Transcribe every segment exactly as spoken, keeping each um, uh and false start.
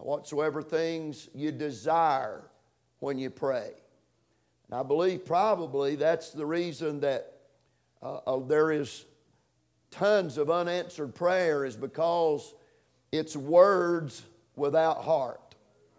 whatsoever things you desire when you pray. And I believe probably that's the reason that uh, uh, there is tons of unanswered prayer, is because it's words without heart.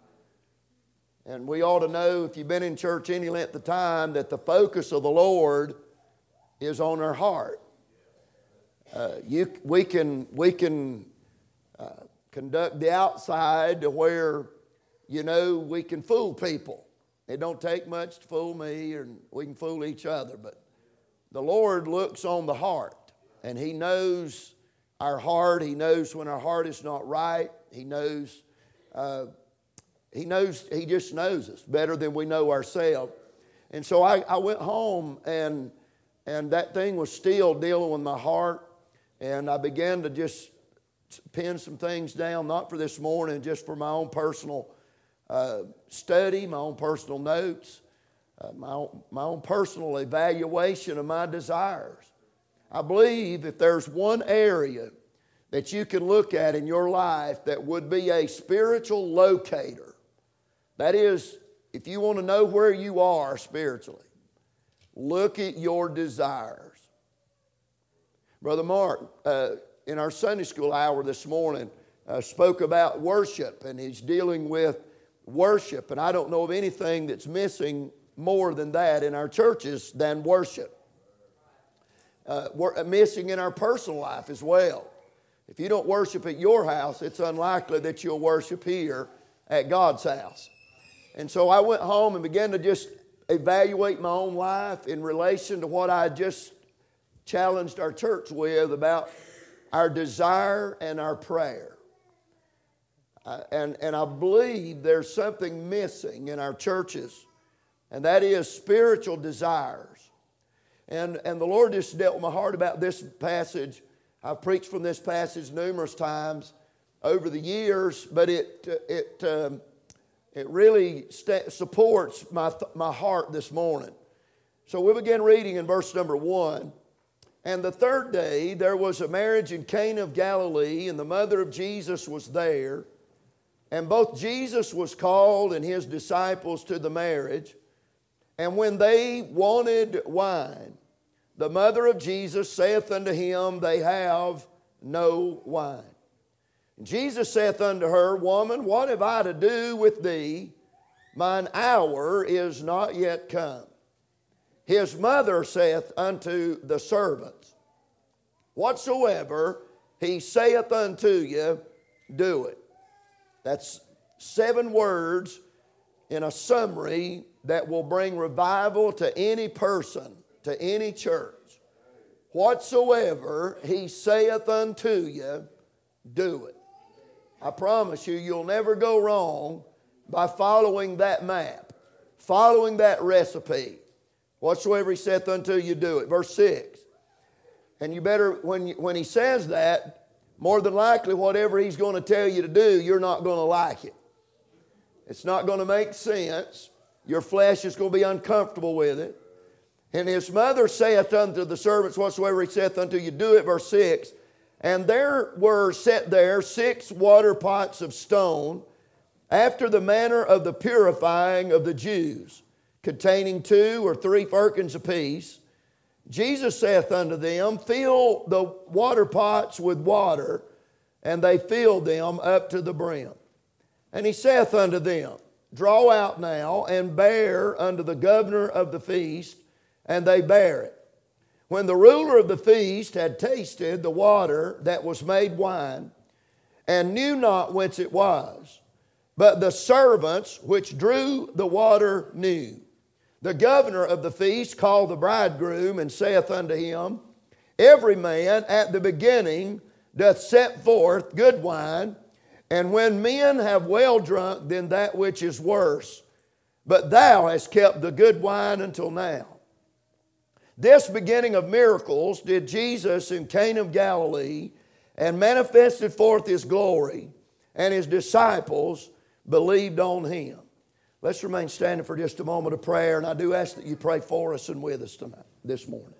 And we ought to know, if you've been in church any length of time, that the focus of the Lord is on our heart. Uh, you, we can, we can uh, conduct the outside to where, you know, we can fool people. It don't take much to fool me, and we can fool each other. But the Lord looks on the heart, and He knows our heart. He knows when our heart is not right. He knows, uh, He knows, He just knows us better than we know ourselves. And so I, I went home, and and that thing was still dealing with my heart. And I began to just pen some things down, not for this morning, just for my own personal uh, study, my own personal notes, uh, my own, my own personal evaluation of my desires. I believe if there's one area that you can look at in your life that would be a spiritual locator, that is, if you want to know where you are spiritually, look at your desires. Brother Mark, uh, in our Sunday school hour this morning, uh, spoke about worship, and he's dealing with worship. And I don't know of anything that's missing more than that in our churches than worship. Uh, we're missing in our personal life as well. If you don't worship at your house, it's unlikely that you'll worship here at God's house. And so I went home and began to just evaluate my own life in relation to what I just challenged our church with about our desire and our prayer. Uh, and, and I believe there's something missing in our churches, and that is spiritual desires. And, and the Lord just dealt with my heart about this passage. I've preached from this passage numerous times over the years, but it, it, um, it really st- supports my, th- my heart this morning. So we begin reading in verse number one. And the third day there was a marriage in Cana of Galilee, and the mother of Jesus was there. And both Jesus was called and his disciples to the marriage. And when they wanted wine, the mother of Jesus saith unto him, They have no wine. And Jesus saith unto her, Woman, what have I to do with thee? Mine hour is not yet come. His mother saith unto the servants, Whatsoever he saith unto you, do it. That's seven words in a summary that will bring revival to any person, to any church. Whatsoever he saith unto you, do it. I promise you, you'll never go wrong by following that map, following that recipe. Whatsoever he saith unto you, do it. Verse six. And you better, when, you, when he says that, more than likely whatever he's going to tell you to do, you're not going to like it. It's not going to make sense. Your flesh is going to be uncomfortable with it. And his mother saith unto the servants, Whatsoever he saith unto you, do it. Verse six. And there were set there six water pots of stone, after the manner of the purifying of the Jews, containing two or three firkins apiece. Jesus saith unto them, Fill the water pots with water. And they filled them up to the brim. And he saith unto them, Draw out now, and bear unto the governor of the feast. And they bare it. When the ruler of the feast had tasted the water that was made wine, and knew not whence it was, but the servants which drew the water knew, the governor of the feast called the bridegroom, and saith unto him, Every man at the beginning doth set forth good wine, and when men have well drunk, then that which is worse. But thou hast kept the good wine until now. This beginning of miracles did Jesus in Cana of Galilee, and manifested forth his glory, and his disciples believed on him. Let's remain standing for just a moment of prayer, and I do ask that you pray for us and with us tonight, this morning.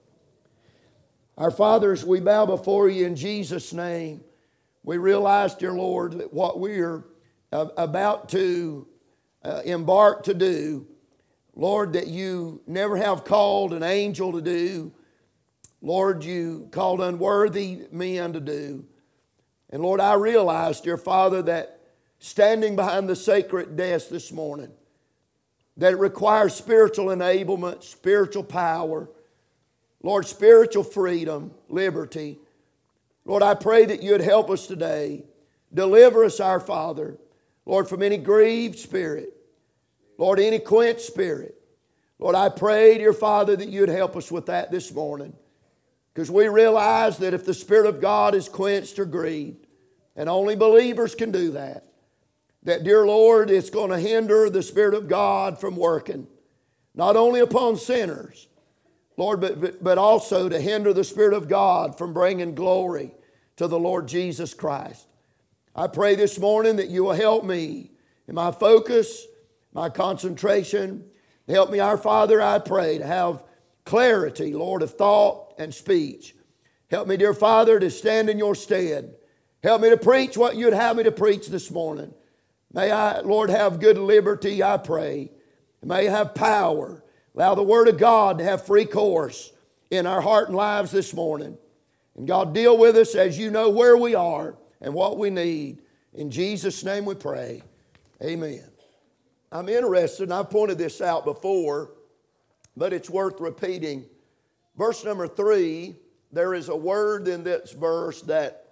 Our Father, as we bow before you in Jesus' name, we realize, dear Lord, that what we are uh, about to uh, embark to do, Lord, that you never have called an angel to do. Lord, you called unworthy men to do. And Lord, I realize, dear Father, that standing behind the sacred desk this morning, that it requires spiritual enablement, spiritual power, Lord, spiritual freedom, liberty. Lord, I pray that you'd help us today. Deliver us, our Father, Lord, from any grieved spirit. Lord, any quenched spirit. Lord, I pray, dear Father, that you'd help us with that this morning. Because we realize that if the Spirit of God is quenched or grieved, and only believers can do that, that, dear Lord, it's going to hinder the Spirit of God from working, not only upon sinners, Lord, but, but, but also to hinder the Spirit of God from bringing glory to the Lord Jesus Christ. I pray this morning that you will help me in my focus, my concentration. Help me, our Father, I pray, to have clarity, Lord, of thought and speech. Help me, dear Father, to stand in your stead. Help me to preach what you'd have me to preach this morning. May I, Lord, have good liberty, I pray. May I have power. Allow the Word of God to have free course in our heart and lives this morning. And God, deal with us as you know where we are and what we need. In Jesus' name we pray. Amen. I'm interested, and I've pointed this out before, but it's worth repeating. Verse number three, there is a word in this verse that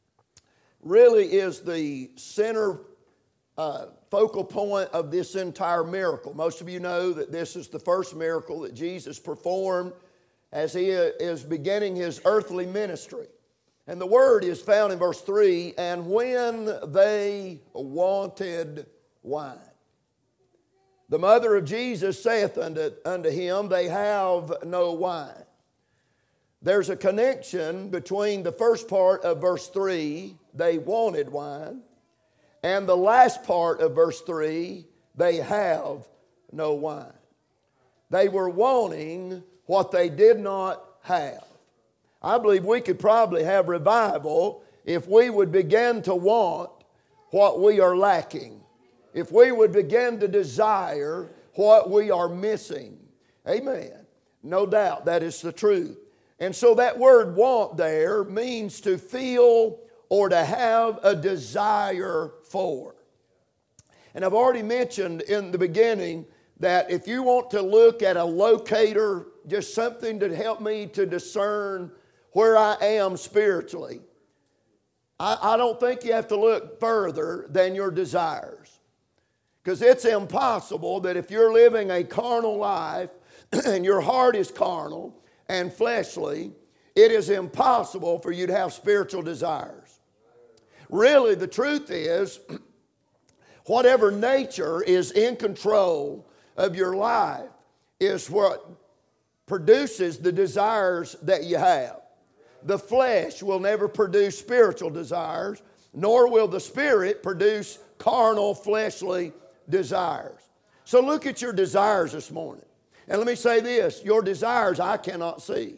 really is the center uh, focal point of this entire miracle. Most of you know that this is the first miracle that Jesus performed as he is beginning his earthly ministry. And the word is found in verse three, and when they wanted wine. The mother of Jesus saith unto, unto him, they have no wine. There's a connection between the first part of verse three, they wanted wine, and the last part of verse three, they have no wine. They were wanting what they did not have. I believe we could probably have revival if we would begin to want what we are lacking. If we would begin to desire what we are missing. Amen. No doubt that is the truth. And so that word want there means to feel or to have a desire for. And I've already mentioned in the beginning that if you want to look at a locator, just something to help me to discern where I am spiritually, I, I don't think you have to look further than your desires. Because it's impossible that if you're living a carnal life and your heart is carnal and fleshly, it is impossible for you to have spiritual desires. Really, the truth is, whatever nature is in control of your life is what produces the desires that you have. The flesh will never produce spiritual desires, nor will the spirit produce carnal, fleshly desires. So look at your desires this morning. And let me say this, your desires I cannot see.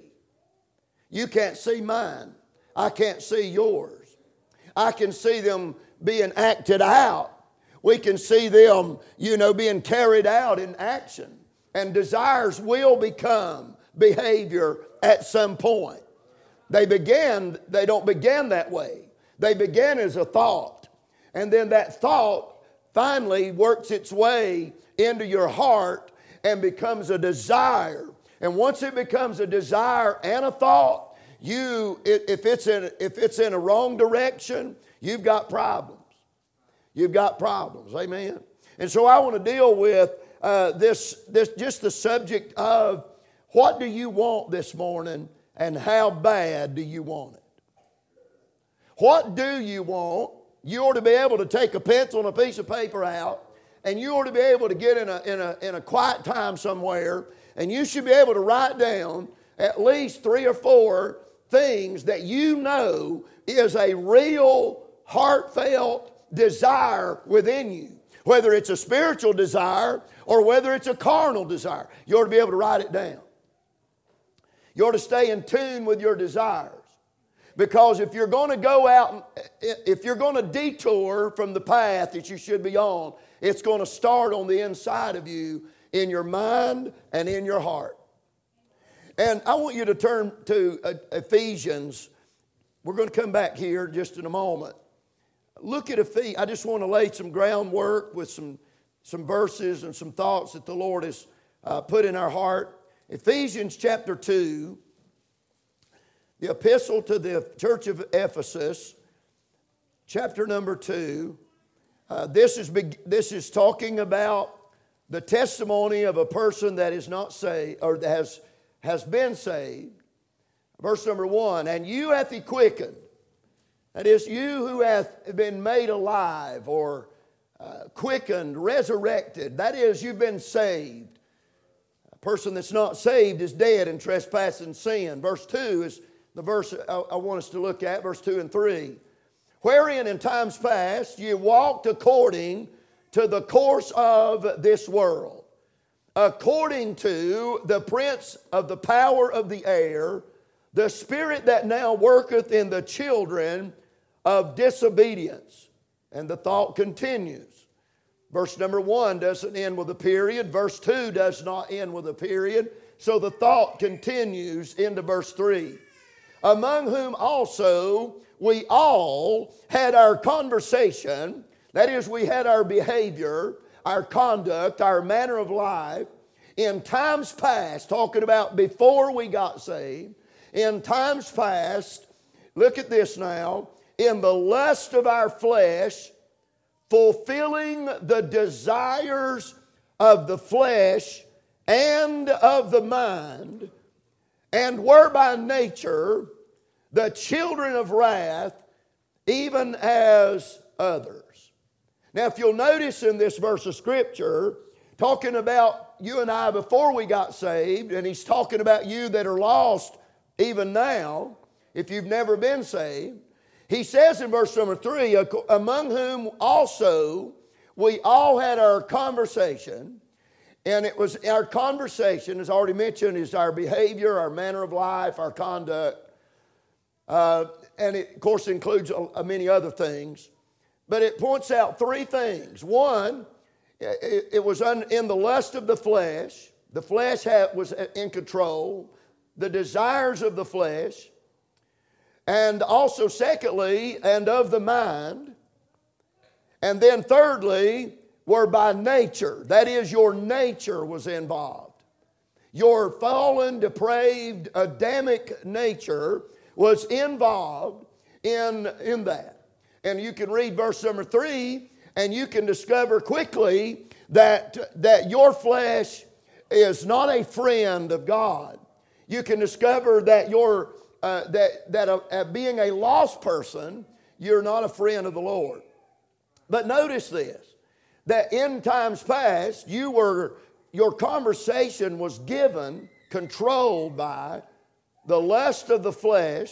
You can't see mine. I can't see yours. I can see them being acted out. We can see them, you know, being carried out in action. And desires will become behavior at some point. They begin, they don't begin that way. They begin as a thought. And then that thought finally works its way into your heart and becomes a desire. And once it becomes a desire and a thought, you, if it's in, if it's in a wrong direction, you've got problems. You've got problems, amen. And so I want to deal with uh, this, this, just the subject of what do you want this morning and how bad do you want it? What do you want? You ought to be able to take a pencil and a piece of paper out, and you ought to be able to get in a, in a, in a quiet time somewhere, and you should be able to write down at least three or four things that you know is a real, heartfelt desire within you. Whether it's a spiritual desire or whether it's a carnal desire. You ought to be able to write it down. You ought to stay in tune with your desires. Because if you're going to go out, if you're going to detour from the path that you should be on, it's going to start on the inside of you, in your mind and in your heart. And I want you to turn to Ephesians. We're going to come back here just in a moment. Look at Ephesians. I just want to lay some groundwork with some, some verses and some thoughts that the Lord has uh, put in our heart. Ephesians chapter two. The epistle to the church of Ephesus, chapter number two. Uh, this is this is talking about the testimony of a person that is not saved, or that has has been saved. Verse number one. And you hath he quickened. That is, you who hath been made alive, or uh, quickened, resurrected. That is, you've been saved. A person that's not saved is dead in trespass and sin. Verse two is the verse I want us to look at, verse two and three. Wherein in times past ye walked according to the course of this world, according to the prince of the power of the air, the spirit that now worketh in the children of disobedience. And the thought continues. Verse number one doesn't end with a period. Verse two does not end with a period. So the thought continues into verse three. Among whom also we all had our conversation, that is, we had our behavior, our conduct, our manner of life, in times past, talking about before we got saved, in times past, look at this now, in the lust of our flesh, fulfilling the desires of the flesh and of the mind, and were by nature the children of wrath, even as others. Now, if you'll notice in this verse of Scripture, talking about you and I before we got saved, and he's talking about you that are lost even now, if you've never been saved. He says in verse number three, among whom also we all had our conversation. And it was our conversation, as already mentioned, is our behavior, our manner of life, our conduct. Uh, and it, of course, includes uh, many other things. But it points out three things. One, it, it was un, in the lust of the flesh. The flesh had, was in control. The desires of the flesh. And also, secondly, and of the mind. And then thirdly, were by nature. That is, your nature was involved. Your fallen, depraved, Adamic nature was involved in, in that. And you can read verse number three, and you can discover quickly that, that your flesh is not a friend of God. You can discover that you're, uh, that, that uh, uh, being a lost person, you're not a friend of the Lord. But notice this. That in times past, you were, your conversation was given, controlled by the lust of the flesh,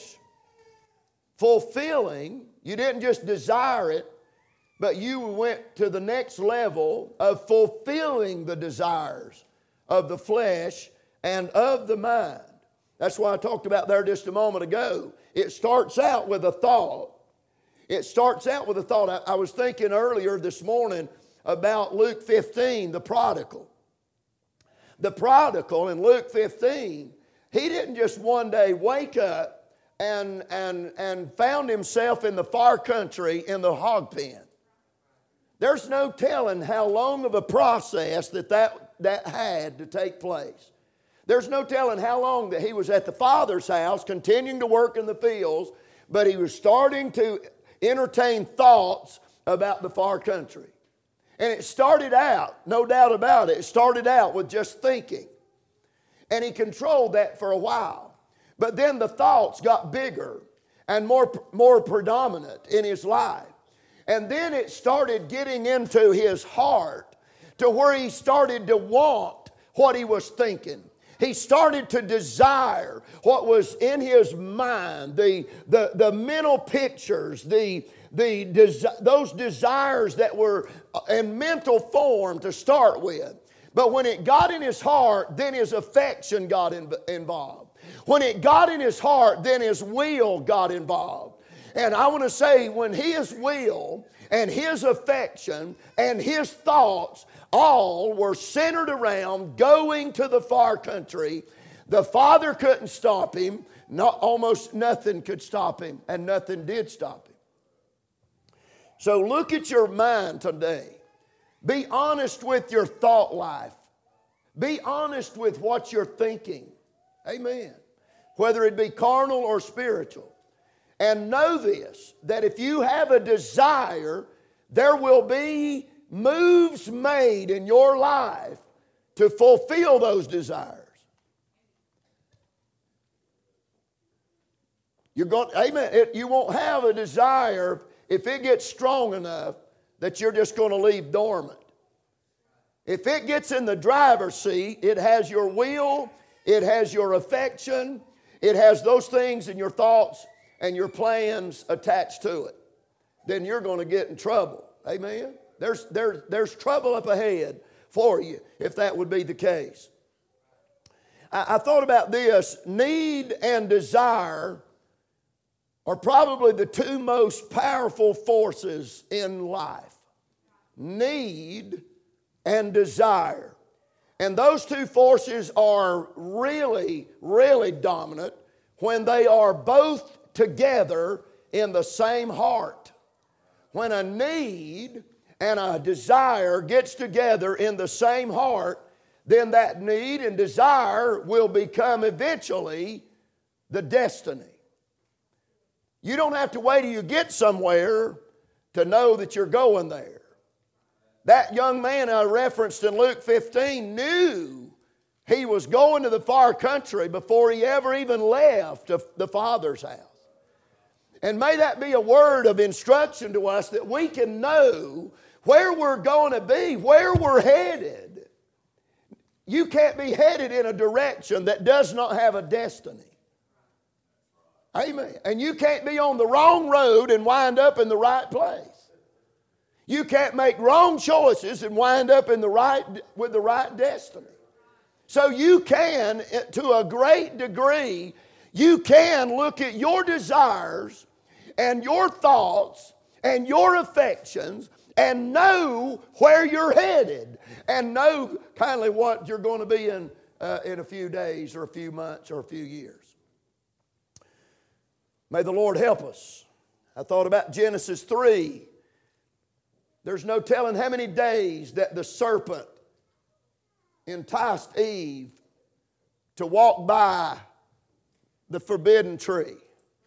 fulfilling. You didn't just desire it, but you went to the next level of fulfilling the desires of the flesh and of the mind. That's why I talked about there just a moment ago. It starts out with a thought. It starts out with a thought. I, I was thinking earlier this morning about Luke fifteen, the prodigal. The prodigal in Luke fifteen, he didn't just one day wake up and, and, and found himself in the far country in the hog pen. There's no telling how long of a process that that, that had to take place. There's no telling how long that he was at the Father's house continuing to work in the fields, but he was starting to entertain thoughts about the far country. And it started out, no doubt about it, it started out with just thinking. And he controlled that for a while. But then the thoughts got bigger and more, more predominant in his life. And then it started getting into his heart to where he started to want what he was thinking. He started to desire what was in his mind, the, the, the mental pictures, the, the desi- those desires that were in mental form to start with. But when it got in his heart, then his affection got in, involved. When it got in his heart, then his will got involved. And I want to say, when his will and his affection and his thoughts all were centered around going to the far country, the Father couldn't stop him. Not, almost nothing could stop him, and nothing did stop him. So look at your mind today. Be honest with your thought life. Be honest with what you're thinking. Amen. Whether it be carnal or spiritual. And know this, that if you have a desire, there will be moves made in your life to fulfill those desires. You're going, amen. It, you won't have a desire if it gets strong enough that you're just going to leave dormant. If it gets in the driver's seat, it has your will, it has your affection, it has those things in your thoughts and your plans attached to it. Then you're going to get in trouble. Amen? There's, there's, there's trouble up ahead for you if that would be the case. I, I thought about this. Need and desire are probably the two most powerful forces in life. Need and desire. And those two forces are really, really dominant when they are both together in the same heart. When a need and a desire gets together in the same heart, then that need and desire will become eventually the destiny. You don't have to wait till you get somewhere to know that you're going there. That young man I referenced in Luke fifteen knew he was going to the far country before he ever even left the Father's house. And may that be a word of instruction to us that we can know where we're going to be, where we're headed. You can't be headed in a direction that does not have a destiny. Amen. And you can't be on the wrong road and wind up in the right place. You can't make wrong choices and wind up in the right with the right destiny. So you can, to a great degree, you can look at your desires and your thoughts and your affections and know where you're headed and know kindly what you're going to be in uh, in a few days or a few months or a few years. May the Lord help us. I thought about Genesis three. There's no telling how many days that the serpent enticed Eve to walk by the forbidden tree.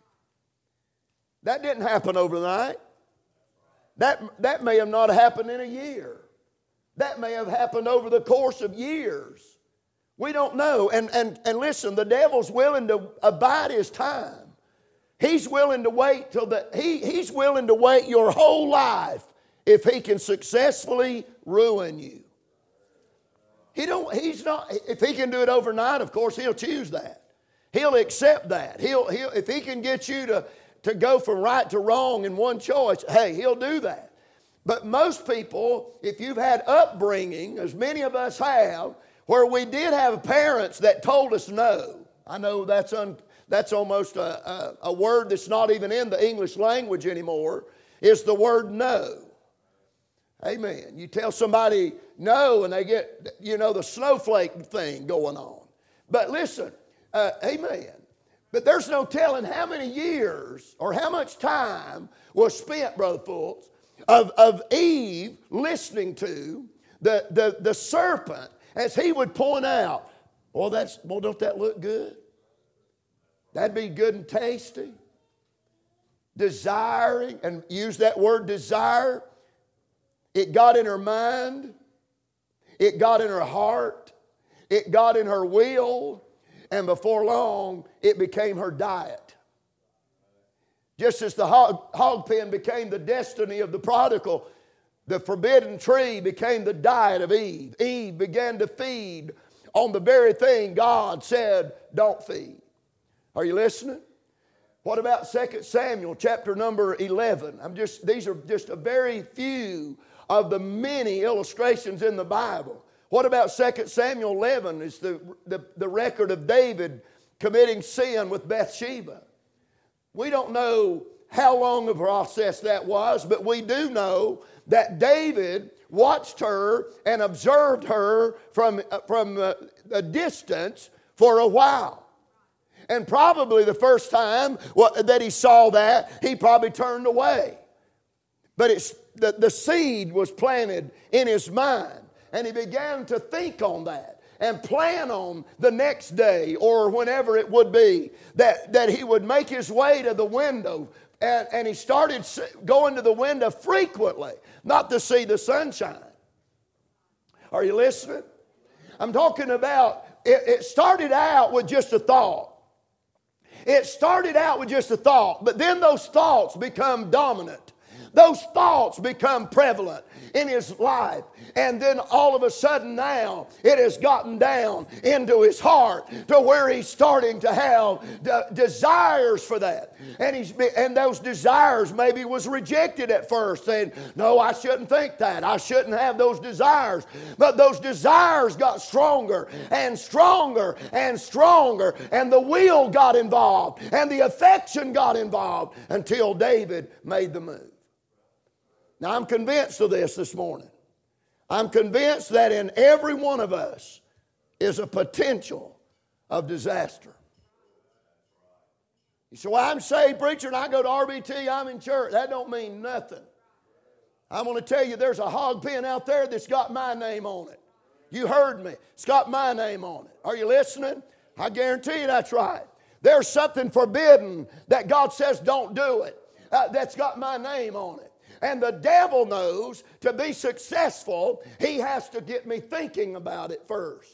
That didn't happen overnight. That, that may have not happened in a year. That may have happened over the course of years. We don't know. And, and, and listen, the devil's willing to abide his time. He's willing to wait till the, he, he's willing to wait your whole life if he can successfully ruin you. He don't, he's not, if he can do it overnight, of course, he'll choose that. He'll accept that. He'll, he'll, if he can get you to, to go from right to wrong in one choice, hey, he'll do that. But most people, if you've had upbringing, as many of us have, where we did have parents that told us no. I know that's un, that's almost a, a, a word that's not even in the English language anymore, is the word no. Amen. You tell somebody no and they get, you know, the snowflake thing going on. But listen, uh, amen. But there's no telling how many years or how much time was spent, Brother Fultz, of, of Eve listening to the, the, the serpent as he would point out, well, that's, well, don't that look good? That'd be good and tasty. Desiring, and use that word desire. It got in her mind. It got in her heart. It got in her will. And before long, it became her diet. Just as the hog, hog pen became the destiny of the prodigal, the forbidden tree became the diet of Eve. Eve began to feed on the very thing God said, don't feed. Are you listening? What about Second Samuel chapter number eleven? I'm just, these are just a very few of the many illustrations in the Bible. What about Second Samuel eleven? It's the, the, the record of David committing sin with Bathsheba. We don't know how long a process that was, but we do know that David watched her and observed her from, from a, a distance for a while. And probably the first time that he saw that, he probably turned away. But it's, the, the seed was planted in his mind, and he began to think on that and plan on the next day or whenever it would be that, that he would make his way to the window. And, and he started going to the window frequently, not to see the sunshine. Are you listening? I'm talking about, it, it started out with just a thought. It started out with just a thought, but then those thoughts become dominant. Those thoughts become prevalent in his life. And then all of a sudden now, it has gotten down into his heart to where he's starting to have de- desires for that. And he's and those desires maybe was rejected at first, saying, no, I shouldn't think that. I shouldn't have those desires. But those desires got stronger and stronger and stronger. And the will got involved. And the affection got involved until David made the move. Now, I'm convinced of this this morning. I'm convinced that in every one of us is a potential of disaster. You say, well, I'm saved, preacher, and I go to R B T, I'm in church. That don't mean nothing. I'm going to tell you, there's a hog pen out there that's got my name on it. You heard me. It's got my name on it. Are you listening? I guarantee you that's right. There's something forbidden that God says don't do it. Uh, that's got my name on it. And the devil knows to be successful, he has to get me thinking about it first.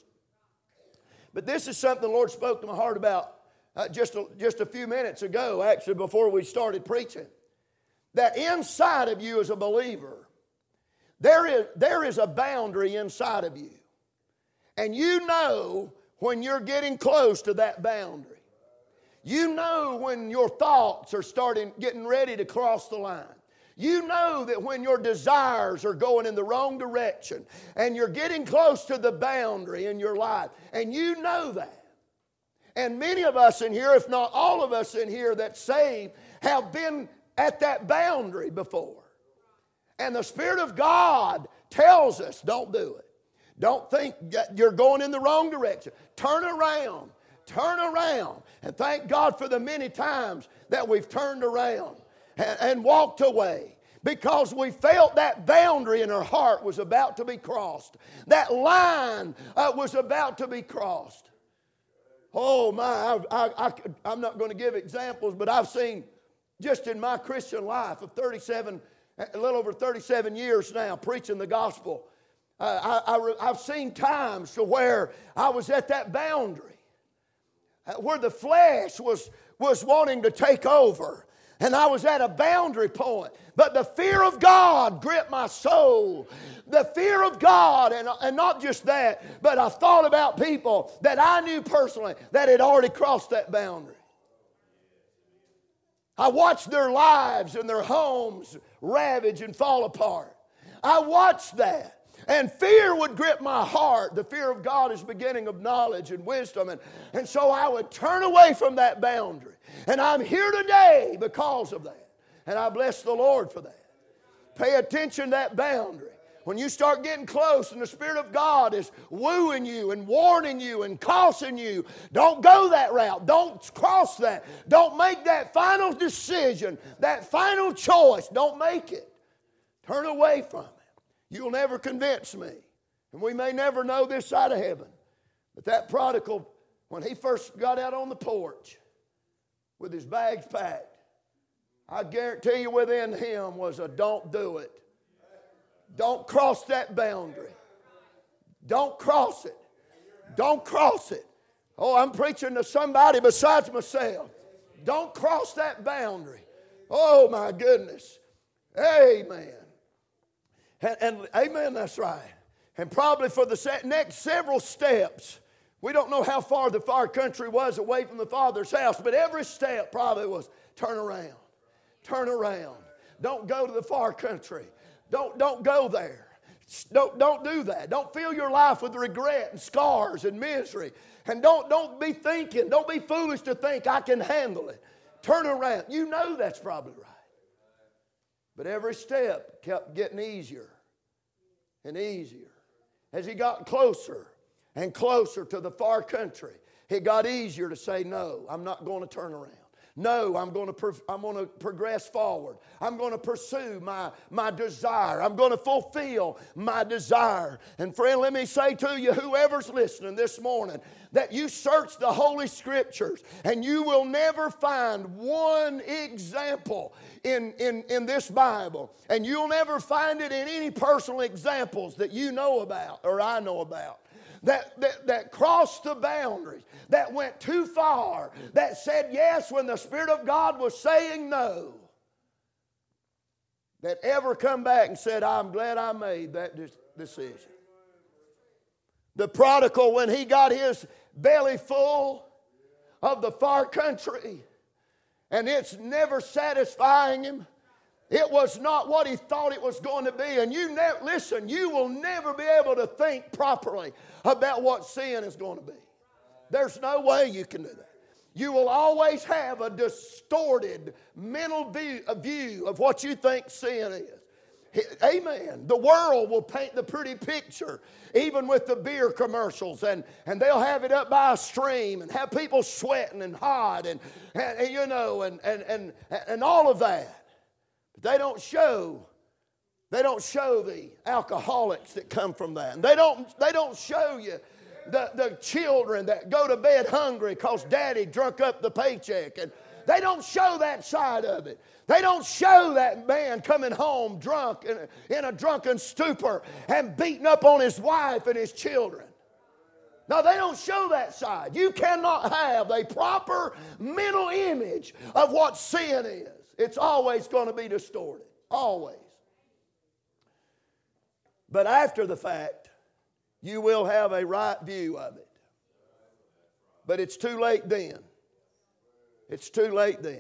But this is something the Lord spoke to my heart about uh, just, a, just a few minutes ago, actually, before we started preaching. That inside of you as a believer, there is, there is a boundary inside of you. And you know when you're getting close to that boundary. You know when your thoughts are starting, getting ready to cross the line. You know that when your desires are going in the wrong direction and you're getting close to the boundary in your life, and you know that. And many of us in here, if not all of us in here that's saved, have been at that boundary before. And the Spirit of God tells us, don't do it. Don't think that you're going in the wrong direction. Turn around. Turn around. And thank God for the many times that we've turned around and, and walked away, because we felt that boundary in our heart was about to be crossed. That line uh, was about to be crossed. Oh my, I, I, I, I'm not going to give examples, but I've seen just in my Christian life of thirty-seven, a little over thirty-seven years now, preaching the gospel, uh, I, I, I've seen times to where I was at that boundary, uh, where the flesh was, was wanting to take over. And I was at a boundary point. But the fear of God gripped my soul. The fear of God, and, and not just that, but I thought about people that I knew personally that had already crossed that boundary. I watched their lives and their homes ravage and fall apart. I watched that. And fear would grip my heart. The fear of God is the beginning of knowledge and wisdom. And, and so I would turn away from that boundary. And I'm here today because of that. And I bless the Lord for that. Pay attention to that boundary. When you start getting close and the Spirit of God is wooing you and warning you and cautioning you, don't go that route. Don't cross that. Don't make that final decision, that final choice. Don't make it. Turn away from it. You'll never convince me. And we may never know this side of heaven. But that prodigal, when he first got out on the porch with his bags packed, I guarantee you within him was a don't do it. Don't cross that boundary. Don't cross it. Don't cross it. Oh, I'm preaching to somebody besides myself. Don't cross that boundary. Oh, my goodness. Amen. And, and amen, that's right. And probably for the se- next several steps, we don't know how far the far country was away from the Father's house, but every step probably was turn around. Turn around. Don't go to the far country. Don't, don't go there. Don't, don't do that. Don't fill your life with regret and scars and misery. And don't, don't be thinking, don't be foolish to think I can handle it. Turn around. You know that's probably right. But every step kept getting easier and easier. As he got closer and closer to the far country, it got easier to say, no, I'm not going to turn around. No, I'm going to pro- I'm going to progress forward. I'm going to pursue my, my desire. I'm going to fulfill my desire. And friend, let me say to you, whoever's listening this morning, that you search the Holy Scriptures and you will never find one example in, in, in this Bible. And you'll never find it in any personal examples that you know about or I know about. That, that, that crossed the boundaries, that went too far, that said yes when the Spirit of God was saying no, that ever come back and said, I'm glad I made that decision. The prodigal, when he got his belly full of the far country, and it's never satisfying him, it was not what he thought it was going to be. And you never, listen, you will never be able to think properly about what sin is going to be. There's no way you can do that. You will always have a distorted mental view, a view of what you think sin is. Amen. The world will paint the pretty picture, even with the beer commercials, and, and they'll have it up by a stream and have people sweating and hot and, and, and you know, and, and, and, and all of that. But they don't show, they don't show the alcoholics that come from that. And they don't, they don't show you the, the children that go to bed hungry because daddy drunk up the paycheck. And they don't show that side of it. They don't show that man coming home drunk in a, in a drunken stupor and beating up on his wife and his children. No, they don't show that side. You cannot have a proper mental image of what sin is. It's always going to be distorted. Always. But after the fact, you will have a right view of it. But it's too late then. It's too late then.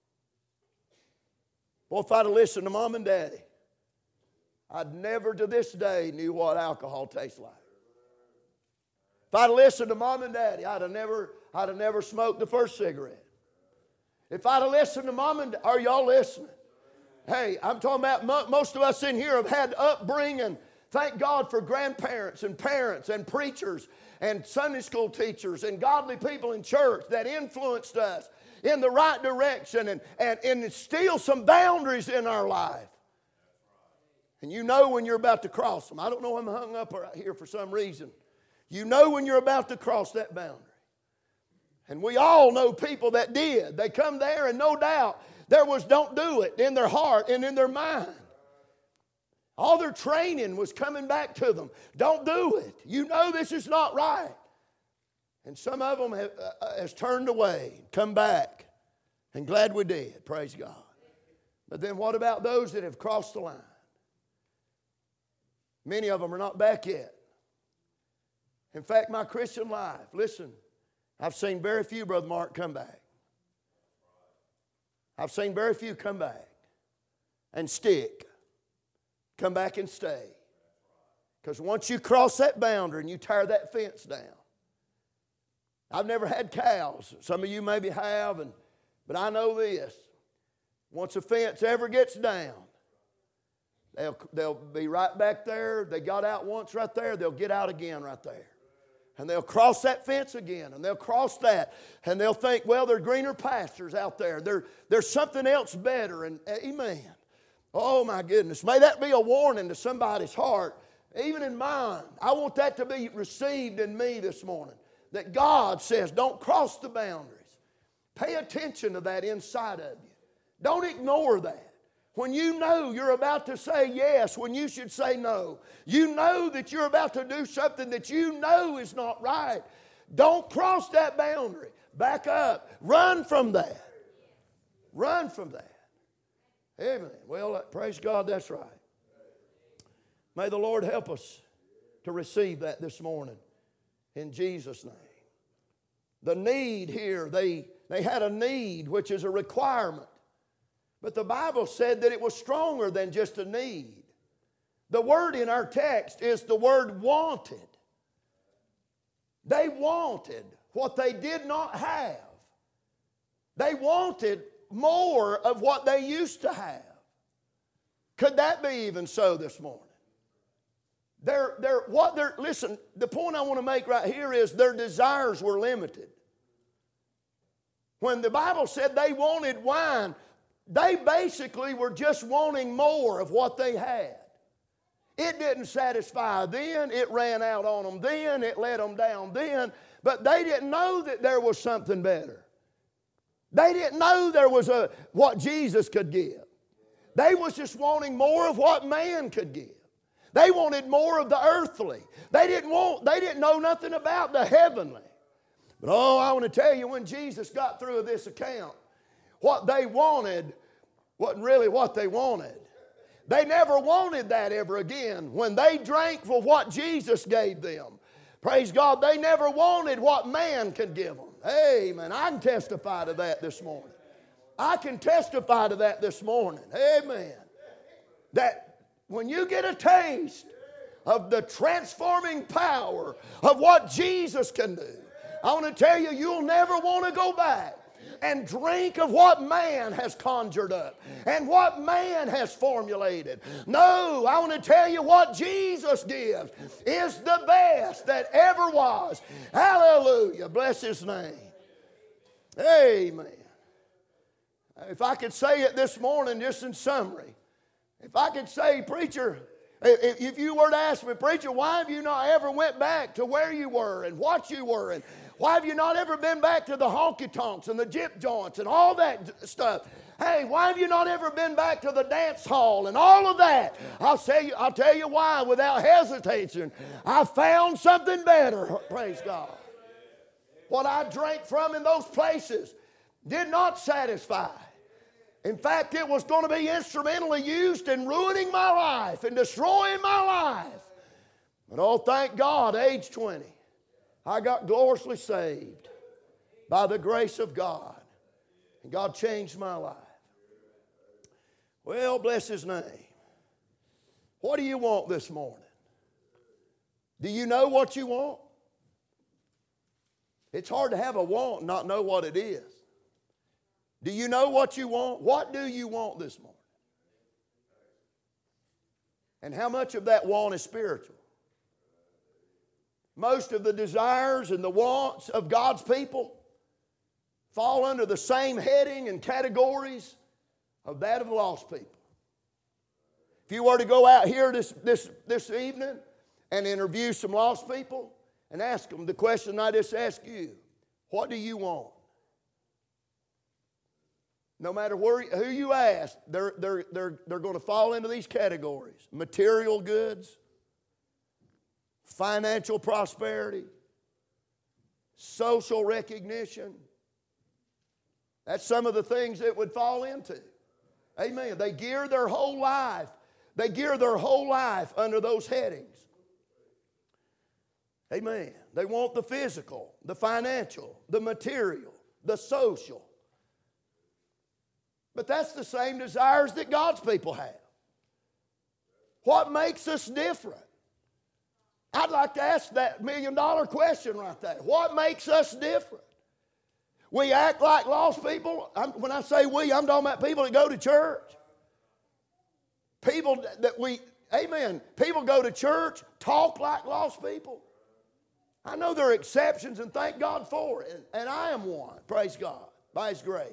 Boy, if I'd have listened to Mom and Daddy, I'd never to this day knew what alcohol tastes like. If I'd have listened to Mom and Daddy, I'd have never, I'd have never smoked the first cigarette. If I'd have listened to Mom and Dad, are y'all listening? Hey, I'm talking about most of us in here have had upbringing. Thank God for grandparents and parents and preachers and Sunday school teachers and godly people in church that influenced us in the right direction and, and, and instill some boundaries in our life. And you know when you're about to cross them. I don't know I'm hung up right here for some reason. You know when you're about to cross that boundary. And we all know people that did. They come there and no doubt there was don't do it in their heart and in their mind. All their training was coming back to them. Don't do it. You know this is not right. And some of them have, uh, has turned away, come back, and glad we did, praise God. But then what about those that have crossed the line? Many of them are not back yet. In fact, my Christian life, listen, I've seen very few, Brother Mark, come back. I've seen very few come back and stick. Come back and stay. Because once you cross that boundary and you tear that fence down. I've never had cows. Some of you maybe have, and, but I know this. Once a fence ever gets down, they'll, they'll be right back there. They got out once right there, they'll get out again right there. And they'll cross that fence again, and they'll cross that, and they'll think, well, there are greener pastures out there. There, there's something else better, and amen. Oh, my goodness. May that be a warning to somebody's heart, even in mine. I want that to be received in me this morning, that God says, don't cross the boundaries. Pay attention to that inside of you. Don't ignore that. When you know you're about to say yes when you should say no. You know that you're about to do something that you know is not right. Don't cross that boundary. Back up. Run from that. Run from that. Amen. Well, praise God, that's right. May the Lord help us to receive that this morning in Jesus' name. The need here, they, they had a need, which is a requirement. But the Bible said that it was stronger than just a need. The word in our text is the word wanted. They wanted what they did not have. They wanted more of what they used to have. Could that be even so this morning? They're, they're, what they're, listen, the point I want to make right here is their desires were limited. When the Bible said they wanted wine, they basically were just wanting more of what they had. It didn't satisfy then, it ran out on them then, it let them down then, but they didn't know that there was something better. They didn't know there was a what Jesus could give. They was just wanting more of what man could give. They wanted more of the earthly. They didn't want, they didn't know nothing about the heavenly. But oh, I want to tell you, when Jesus got through with this account, what they wanted wasn't really what they wanted. They never wanted that ever again. When they drank for what Jesus gave them, praise God, they never wanted what man could give them. Amen. I can testify to that this morning. I can testify to that this morning. Amen. That when you get a taste of the transforming power of what Jesus can do, I want to tell you, you'll never want to go back and drink of what man has conjured up and what man has formulated. No, I want to tell you what Jesus gives is the best that ever was. Hallelujah. Bless His name. Amen. If I could say it this morning just in summary, if I could say, preacher, if you were to ask me, preacher, why have you not ever went back to where you were and what you were, and why have you not ever been back to the honky-tonks and the gyp joints and all that stuff? Hey, why have you not ever been back to the dance hall and all of that? I'll tell you, I'll tell you why without hesitation. I found something better, praise God. What I drank from in those places did not satisfy. In fact, it was going to be instrumentally used in ruining my life and destroying my life. But oh, thank God, age twenty, I got gloriously saved by the grace of God. And God changed my life. Well, bless His name. What do you want this morning? Do you know what you want? It's hard to have a want and not know what it is. Do you know what you want? What do you want this morning? And how much of that want is spiritual? Most of the desires and the wants of God's people fall under the same heading and categories of that of lost people. If you were to go out here this, this, this evening and interview some lost people and ask them the question I just asked you, what do you want? No matter where, who you ask, they're, they're, they're, they're going to fall into these categories. Material goods, financial prosperity, social recognition. That's some of the things it would fall into. Amen. They gear their whole life. They gear their whole life under those headings. Amen. They want the physical, the financial, the material, the social. But that's the same desires that God's people have. What makes us different? I'd like to ask that million dollar question right there. What makes us different? We act like lost people. I'm, when I say we, I'm talking about people that go to church. People that we, amen, people go to church, talk like lost people. I know there are exceptions, and thank God for it. And, and I am one, praise God, by His grace.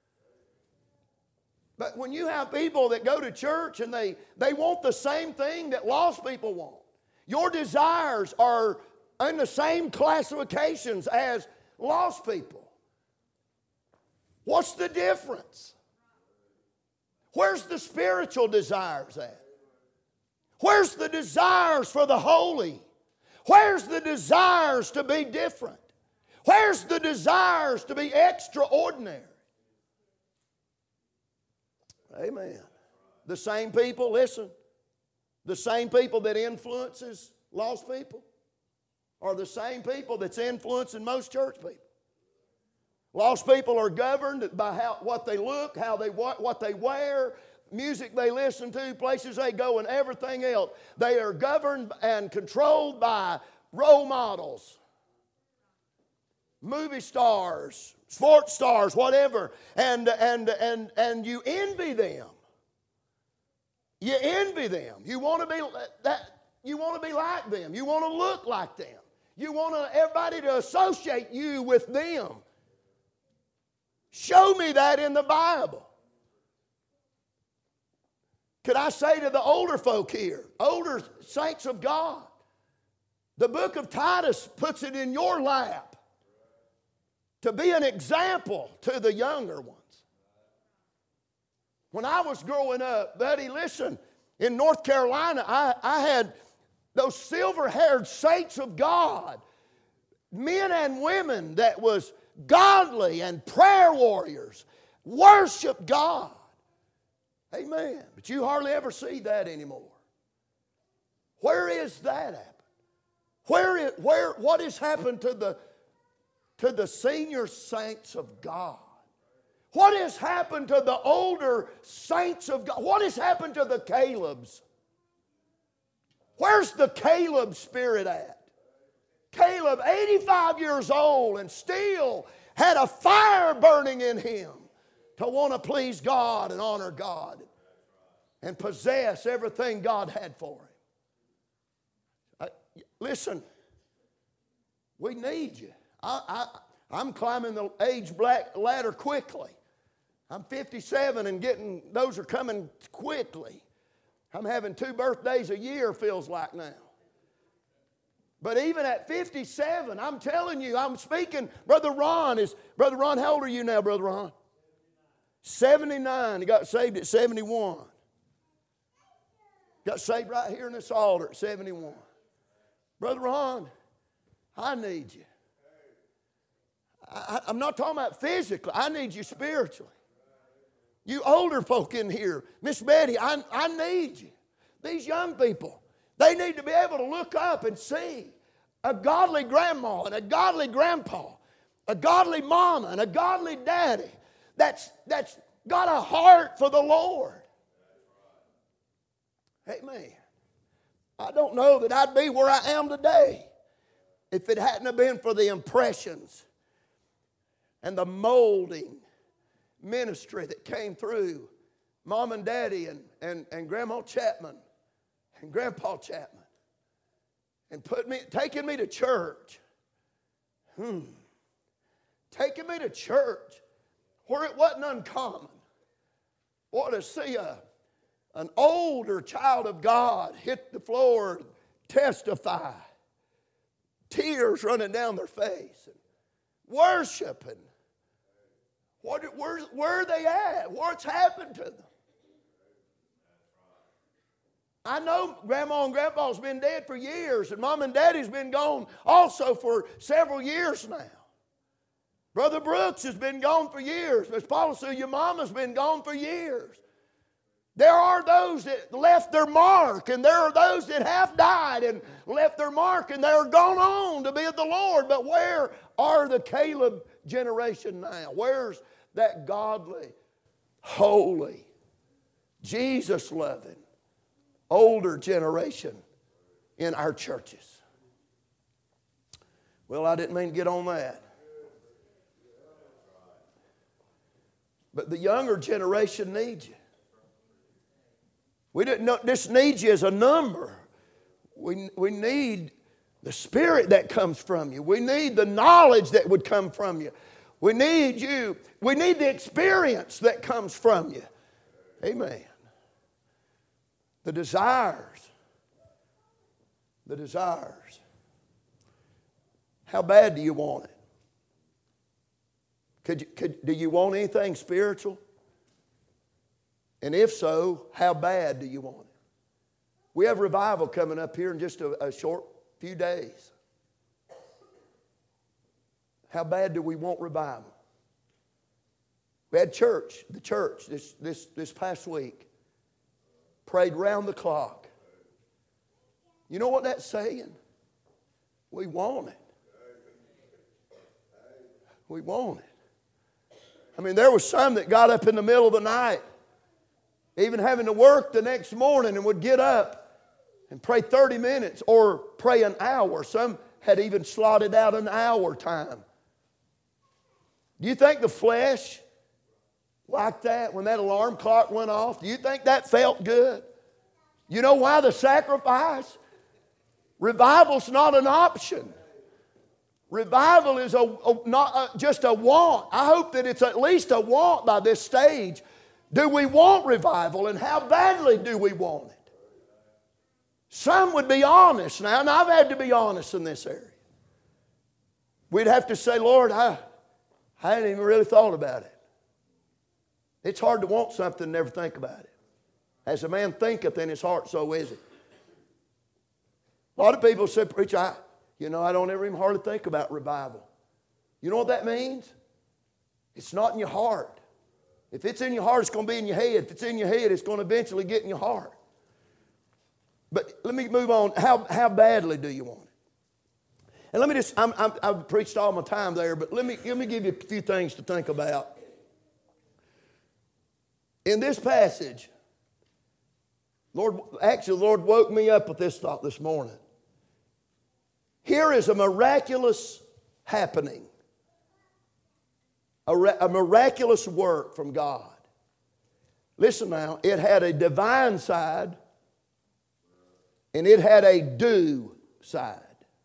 But when you have people that go to church and they, they want the same thing that lost people want, your desires are in the same classifications as lost people. What's the difference? Where's the spiritual desires at? Where's the desires for the holy? Where's the desires to be different? Where's the desires to be extraordinary? Amen. The same people, listen, the same people that influences lost people are the same people that's influencing most church people. Lost people are governed by how, what they look, how they what, what they wear, music they listen to, places they go, and everything else. They are governed and controlled by role models, movie stars, sports stars, whatever. And, and, and, and you envy them. You envy them. You want to be that. You want to be like them. You want to look like them. You want to, everybody to associate you with them. Show me that in the Bible. Could I say to the older folk here, older saints of God, the book of Titus puts it in your lap to be an example to the younger ones. When I was growing up, buddy, listen, in North Carolina, I, I had those silver-haired saints of God, men and women that was godly and prayer warriors, worship God. Amen. But you hardly ever see that anymore. Where is that happened? Where is, where, what has happened to the, to the senior saints of God? What has happened to the older saints of God? What has happened to the Calebs? Where's the Caleb spirit at? Caleb, eighty-five years old, and still had a fire burning in him to want to please God and honor God and possess everything God had for him. I, listen, we need you. I, I, I'm climbing the age black ladder quickly. I'm fifty-seven and getting, those are coming quickly. I'm having two birthdays a year, feels like now. But even at fifty-seven, I'm telling you, I'm speaking. Brother Ron is, Brother Ron, how old are you now, Brother Ron? seventy-nine. He got saved at seventy-one. Got saved right here in this altar at seventy-one. Brother Ron, I need you. I, I'm not talking about physically. I need you spiritually. You older folk in here, Miss Betty, I, I need you. These young people, they need to be able to look up and see a godly grandma and a godly grandpa, a godly mama and a godly daddy that's, that's got a heart for the Lord. Amen. I don't know that I'd be where I am today if it hadn't have been for the impressions and the molding ministry that came through Mom and Daddy and, and, and Grandma Chapman and Grandpa Chapman and put me, taking me to church. Hmm. Taking me to church where it wasn't uncommon. Or to see a, an older child of God hit the floor and testify. Tears running down their face. And worshiping. What, where, where are they at? What's happened to them? I know Grandma and Grandpa's been dead for years, and Mom and Daddy's been gone also for several years now. Brother Brooks has been gone for years. Miss Paula Sue, your mama's been gone for years. There are those that left their mark, and there are those that have died and left their mark, and they're gone on to be with the Lord. But where are the Caleb generation now? Where's that godly, holy, Jesus-loving, older generation in our churches? Well, I didn't mean to get on that. But the younger generation needs you. We didn't just need you as a number. We, we need the spirit that comes from you. We need the knowledge that would come from you. We need you. We need the experience that comes from you. Amen. The desires. The desires. How bad do you want it? Could you, could, do you want anything spiritual? And if so, how bad do you want it? We have revival coming up here in just a, a short few days. How bad do we want revival? We had church, the church, this, this, this past week, prayed round the clock. You know what that's saying? We want it. We want it. I mean, there was some that got up in the middle of the night Even having to work the next morning and would get up and pray thirty minutes or pray an hour. Some had even slotted out an hour time. Do you think the flesh like that when that alarm clock went off? Do you think that felt good? You know why the sacrifice? Revival's not an option. Revival is a, a not a, just a want. I hope that it's at least a want by this stage. Do we want revival, and how badly do we want it? Some would be honest now, and I've had to be honest in this area. We'd have to say, Lord, I, I hadn't even really thought about it. It's hard to want something and never think about it. As a man thinketh in his heart, so is it. A lot of people say, preacher, I, you know, I don't ever even hardly think about revival. You know what that means? It's not in your heart. If it's in your heart, it's going to be in your head. If it's in your head, it's going to eventually get in your heart. But let me move on. How, how badly do you want it? And let me just, I'm, I'm, I've preached all my time there, but let me, let me give you a few things to think about. In this passage, Lord, actually, the Lord woke me up with this thought this morning. Here is a miraculous happening, a, a miraculous work from God. Listen now, it had a divine side and it had a do side.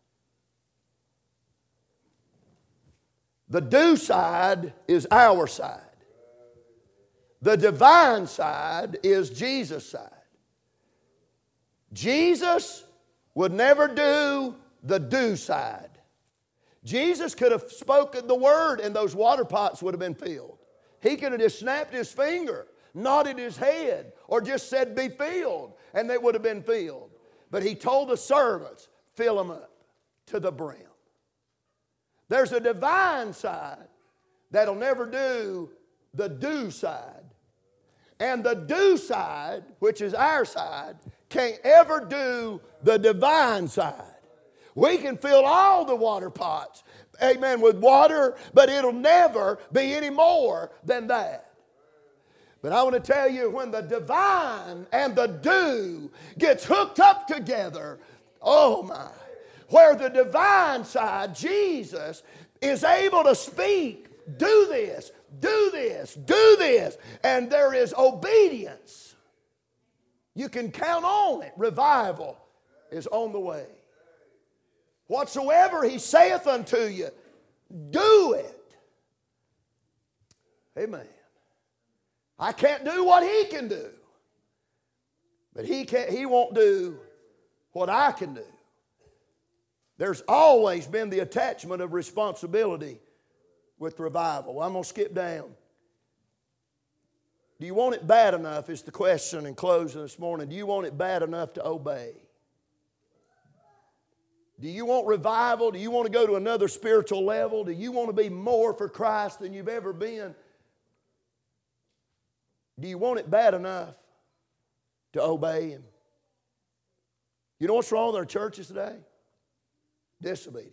The do side is our side. The divine side is Jesus' side. Jesus would never do the do side. Jesus could have spoken the word and those water pots would have been filled. He could have just snapped his finger, nodded his head, or just said, be filled, and they would have been filled. But he told the servants, fill them up to the brim. There's a divine side that'll never do the do side. And the do side, which is our side, can't ever do the divine side. We can fill all the water pots, amen, with water, but it'll never be any more than that. But I want to tell you, when the divine and the do gets hooked up together, oh my, where the divine side, Jesus, is able to speak, do this, do this, do this, and there is obedience. You can count on it. Revival is on the way. Whatsoever he saith unto you, do it. Amen. I can't do what he can do, but he can't, he won't do what I can do. There's always been the attachment of responsibility with revival. I'm going to skip down. Do you want it bad enough is the question in closing this morning. Do you want it bad enough to obey? Do you want revival? Do you want to go to another spiritual level? Do you want to be more for Christ than you've ever been? Do you want it bad enough to obey Him? You know what's wrong with our churches today? Disobedience.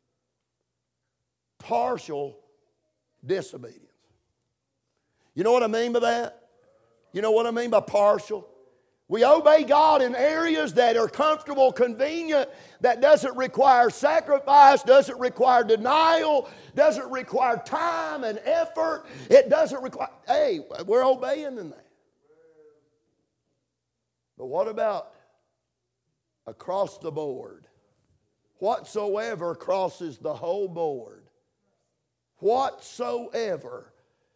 Partial disobedience. You know what I mean by that? You know what I mean by partial? We obey God in areas that are comfortable, convenient, that doesn't require sacrifice, doesn't require denial, doesn't require time and effort. It doesn't require, hey, we're obeying in that. But what about across the board? Whatsoever crosses the whole board. Whatsoever.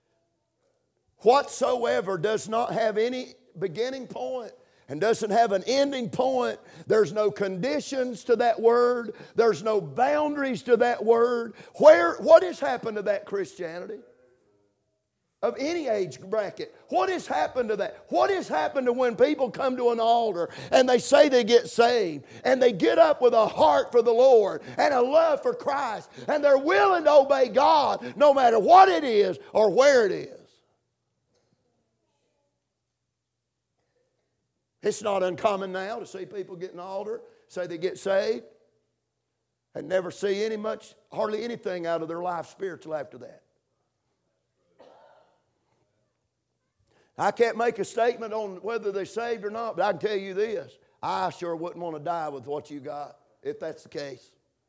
Whatsoever does not have any beginning point and doesn't have an ending point. There's no conditions to that word. There's no boundaries to that word. Where, what has happened to that Christianity? Of any age bracket. What has happened to that? What has happened to when people come to an altar and they say they get saved and they get up with a heart for the Lord and a love for Christ and they're willing to obey God no matter what it is or where it is? It's not uncommon now to see people get an altar, say they get saved, and never see any much, hardly anything out of their life spiritual after that. I can't make a statement on whether they're saved or not, but I can tell you this. I sure wouldn't want to die with what you got, if that's the case.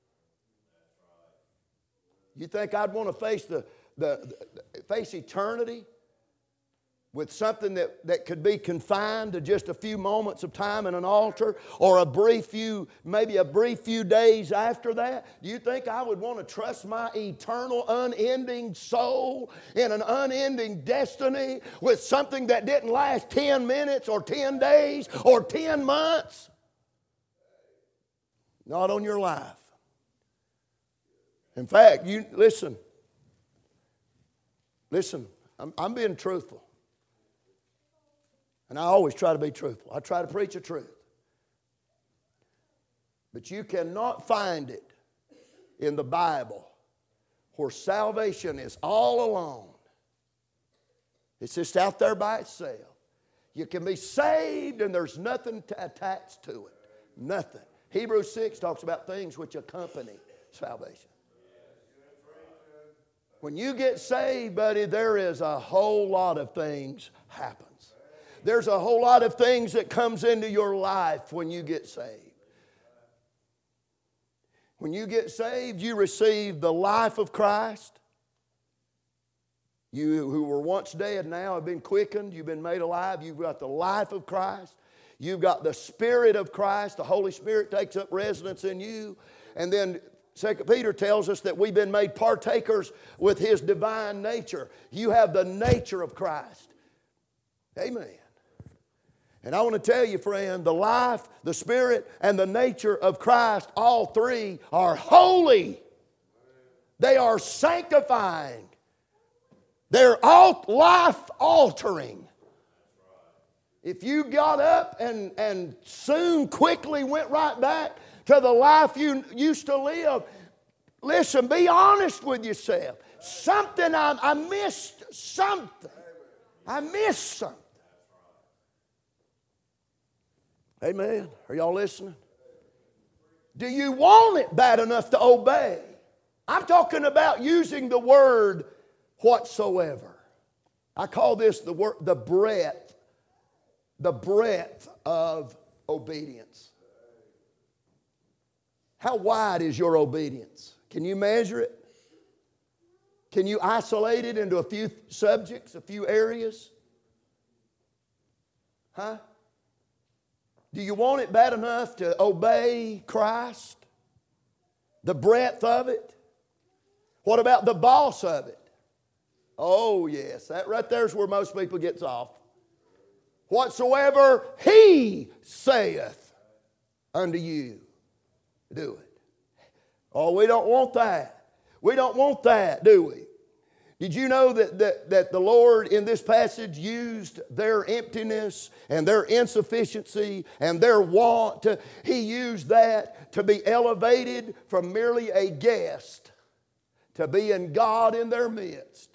You think I'd want to face the, the, the face eternity with something that, that could be confined to just a few moments of time in an altar, or a brief few, maybe a brief few days after that? Do you think I would want to trust my eternal, unending soul in an unending destiny with something that didn't last ten minutes or ten days or ten months? Not on your life. In fact, you listen. Listen, I'm, I'm being truthful. And I always try to be truthful. I try to preach the truth. But you cannot find it in the Bible where salvation is all alone. It's just out there by itself. You can be saved and there's nothing to attach to it. Nothing. Hebrews six talks about things which accompany salvation. When you get saved, buddy, there is a whole lot of things happens. There's a whole lot of things that comes into your life when you get saved. When you get saved, you receive the life of Christ. You who were once dead now have been quickened. You've been made alive. You've got the life of Christ. You've got the Spirit of Christ. The Holy Spirit takes up residence in you. And then Second Peter tells us that we've been made partakers with His divine nature. You have the nature of Christ. Amen. And I want to tell you, friend, the life, the Spirit, and the nature of Christ, all three are holy. They are sanctifying. They're all life-altering. If you got up and, and soon, quickly went right back to the life you used to live, listen, be honest with yourself. Something, I, I missed something. I missed something. Amen. Are y'all listening? Do you want it bad enough to obey? I'm talking about using the word whatsoever. I call this the word, the breadth, the breadth of obedience. How wide is your obedience? Can you measure it? Can you isolate it into a few subjects, a few areas? Huh? Do you want it bad enough to obey Christ? The breadth of it? What about the boss of it? Oh, yes. That right there is where most people gets off. Whatsoever He saith unto you, do it. Oh, we don't want that. We don't want that, do we? Did you know that, that, that the Lord in this passage used their emptiness and their insufficiency and their want? To, he used that to be elevated from merely a guest to being God in their midst.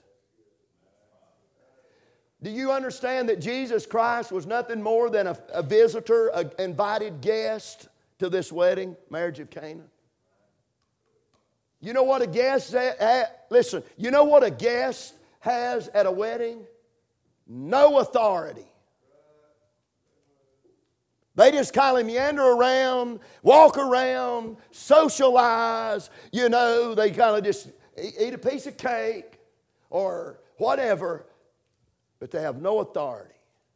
Do you understand that Jesus Christ was nothing more than a, a visitor, an invited guest to this wedding, marriage of Cana? You know what a guest, listen, you know what a guest has at a wedding? No authority. They just kind of meander around, walk around, socialize, you know, they kind of just eat a piece of cake or whatever, but they have no authority.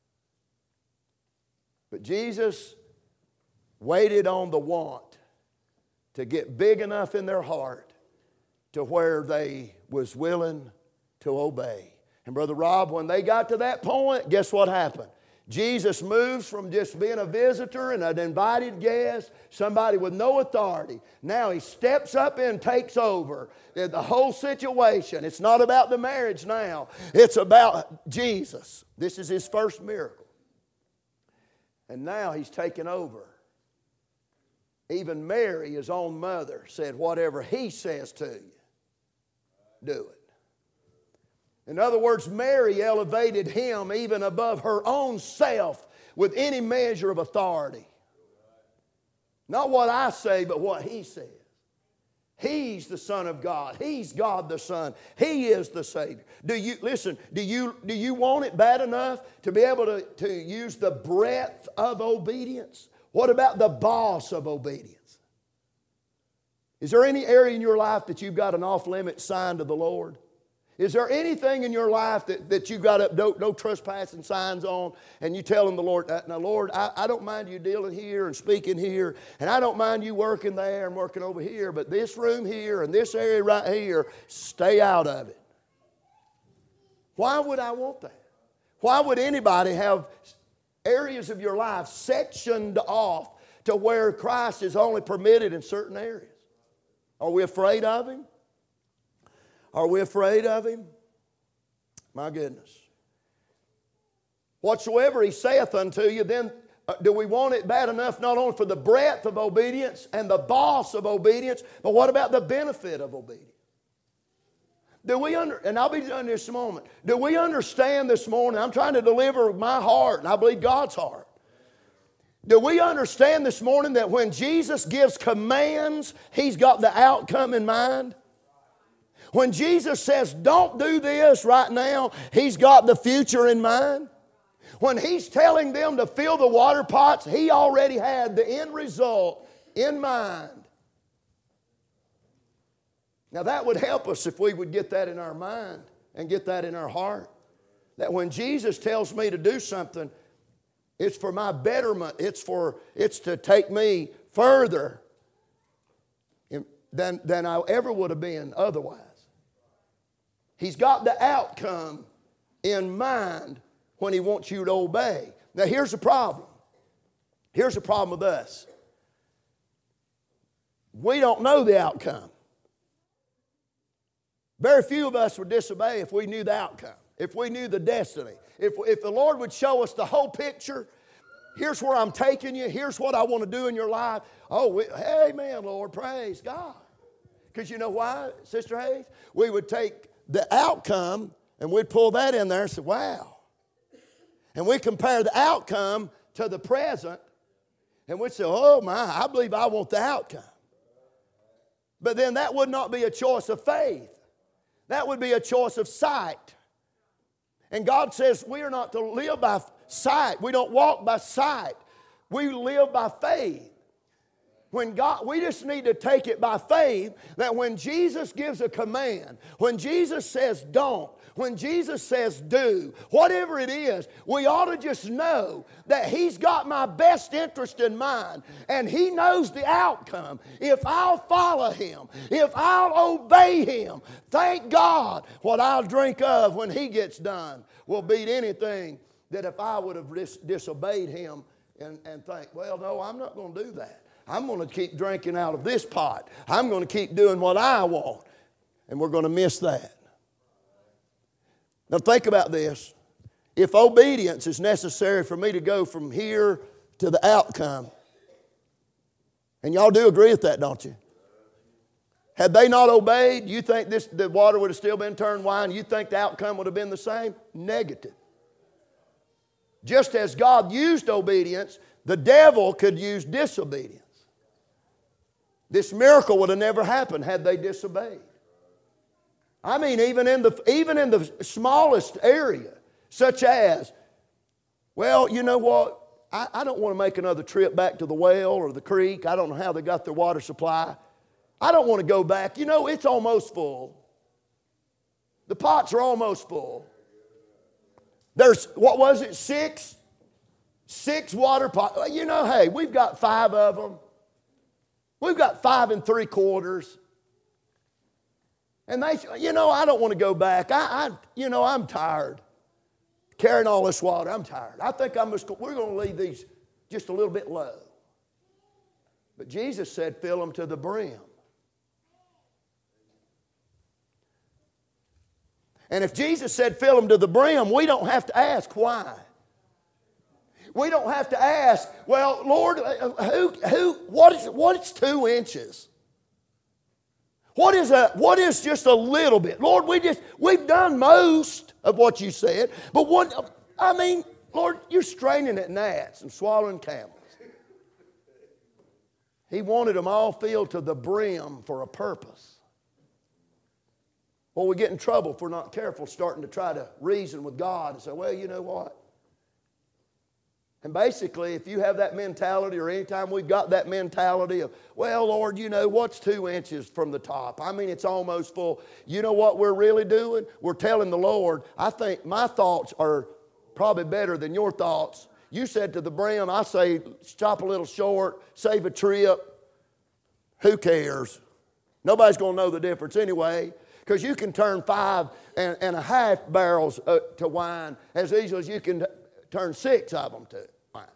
But Jesus waited on the want to get big enough in their heart to where they was willing to obey. And Brother Rob, when they got to that point, guess what happened? Jesus moves from just being a visitor and an invited guest, somebody with no authority. Now He steps up and takes over the whole situation. It's not about the marriage now. It's about Jesus. This is His first miracle. And now He's taken over. Even Mary, His own mother, said, whatever He says to you, do it. In other words, Mary elevated Him even above her own self with any measure of authority. Not what I say, but what He says. He's the Son of God. He's God the Son. He is the Savior. Do you, listen, do you, do you want it bad enough to be able to, to use the breadth of obedience? What about the boss of obedience? Is there any area in your life that you've got an off-limit sign to the Lord? Is there anything in your life that, that you've got up, no, no trespassing signs on, and you telling the Lord, now Lord, I, I don't mind you dealing here and speaking here, and I don't mind you working there and working over here, but this room here and this area right here, stay out of it. Why would I want that? Why would anybody have areas of your life sectioned off to where Christ is only permitted in certain areas? Are we afraid of Him? Are we afraid of Him? My goodness. Whatsoever He saith unto you, then uh, do we want it bad enough not only for the breadth of obedience and the boss of obedience, but what about the benefit of obedience? Do we under, and I'll be done this moment. Do we understand this morning? I'm trying to deliver my heart, and I believe God's heart. Do we understand this morning that when Jesus gives commands, He's got the outcome in mind? When Jesus says, don't do this right now, He's got the future in mind. When He's telling them to fill the water pots, He already had the end result in mind. Now that would help us if we would get that in our mind and get that in our heart. That when Jesus tells me to do something, it's for my betterment. It's for it's to take me further than, than I ever would have been otherwise. He's got the outcome in mind when He wants you to obey. Now here's the problem. Here's the problem with us. We don't know the outcome. Very few of us would disobey if we knew the outcome, if we knew the destiny. If, if the Lord would show us the whole picture, here's where I'm taking you, here's what I want to do in your life. Oh, we, amen, Lord, praise God. Because you know why, Sister Hayes? We would take the outcome and we'd pull that in there and say, wow. And we compare the outcome to the present and we'd say, oh my, I believe I want the outcome. But then that would not be a choice of faith. That would be a choice of sight. And God says we are not to live by sight. We don't walk by sight. We live by faith. When God, we just need to take it by faith that when Jesus gives a command, when Jesus says don't, when Jesus says do, whatever it is, we ought to just know that He's got my best interest in mind and He knows the outcome. If I'll follow Him, if I'll obey Him, thank God what I'll drink of when He gets done will beat anything that if I would have dis- disobeyed Him and, and think, well, no, I'm not going to do that. I'm going to keep drinking out of this pot. I'm going to keep doing what I want. And we're going to miss that. Now think about this. If obedience is necessary for me to go from here to the outcome, and y'all do agree with that, don't you? Had they not obeyed, you think this, the water would have still been turned wine? You think the outcome would have been the same? Negative. Just as God used obedience, the devil could use disobedience. This miracle would have never happened had they disobeyed. I mean, even in the, even in the smallest area, such as, well, you know what? I, I don't want to make another trip back to the well or the creek. I don't know how they got their water supply. I don't want to go back. You know, it's almost full. The pots are almost full. There's, what was it, six? Six water pots. You know, hey, we've got five of them. We've got five and three quarters. And they, you know, I don't want to go back. I, I, you know, I'm tired. Carrying all this water, I'm tired. I think I'm just, we're going to leave these just a little bit low. But Jesus said, fill them to the brim. And if Jesus said fill them to the brim, we don't have to ask why. We don't have to ask, well, Lord, who, who, what is, what is two inches? What is a, what is just a little bit? Lord, we just, we've done most of what you said, but what, I mean, Lord, you're straining at gnats and swallowing camels. He wanted them all filled to the brim for a purpose. Well, we get in trouble if we're not careful, starting to try to reason with God and say, well, you know what? And basically, if you have that mentality, or anytime we've got that mentality of, well, Lord, you know, what's two inches from the top? I mean, it's almost full. You know what we're really doing? We're telling the Lord, I think my thoughts are probably better than your thoughts. You said to the brim, I say, stop a little short, save a trip. Who cares? Nobody's going to know the difference anyway, because you can turn five and, and a half barrels uh, to wine as easily as you can turn six of them to wine.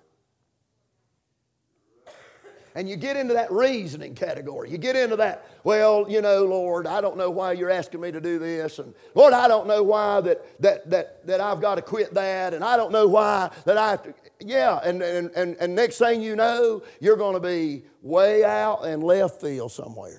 And you get into that reasoning category. You get into that, well, you know, Lord, I don't know why you're asking me to do this. And Lord, I don't know why that that that, that I've got to quit that. And I don't know why that I have to. Yeah, and, and, and, and next thing you know, you're going to be way out in left field somewhere.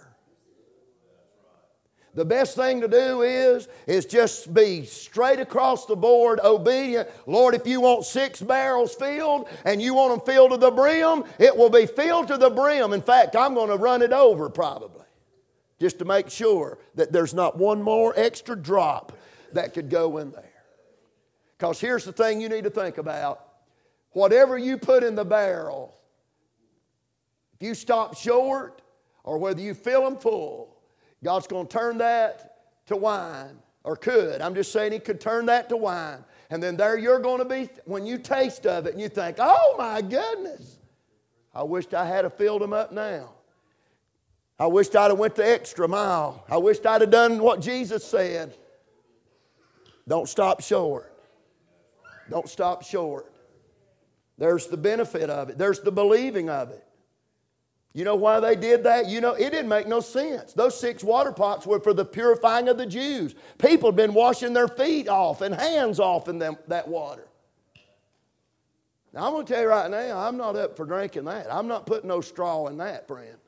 The best thing to do is, is just be straight across the board, obedient. Lord, if you want six barrels filled and you want them filled to the brim, it will be filled to the brim. In fact, I'm going to run it over probably, just to make sure that there's not one more extra drop that could go in there. Because here's the thing you need to think about. Whatever you put in the barrel, if you stop short or whether you fill them full, God's going to turn that to wine, or could. I'm just saying He could turn that to wine. And then there you're going to be, when you taste of it and you think, oh my goodness, I wished I had filled them up now. I wished I'd have went the extra mile. I wished I'd have done what Jesus said. Don't stop short. Don't stop short. There's the benefit of it. There's the believing of it. You know why they did that? You know, it didn't make no sense. Those six water pots were for the purifying of the Jews. People had been washing their feet off and hands off in them, that water. Now, I'm going to tell you right now, I'm not up for drinking that. I'm not putting no straw in that, friend.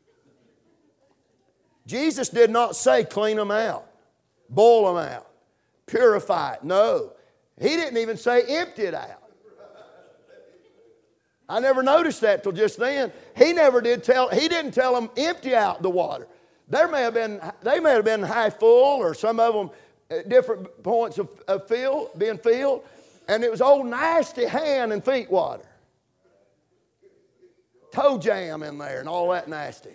Jesus did not say clean them out, boil them out, purify it. No. He didn't even say empty it out. I never noticed that till just then. He never did tell, he didn't tell them empty out the water. There may have been, they may have been half full, or some of them at different points of, of fill, being filled, and it was old nasty hand and feet water. Toe jam in there and all that nasty.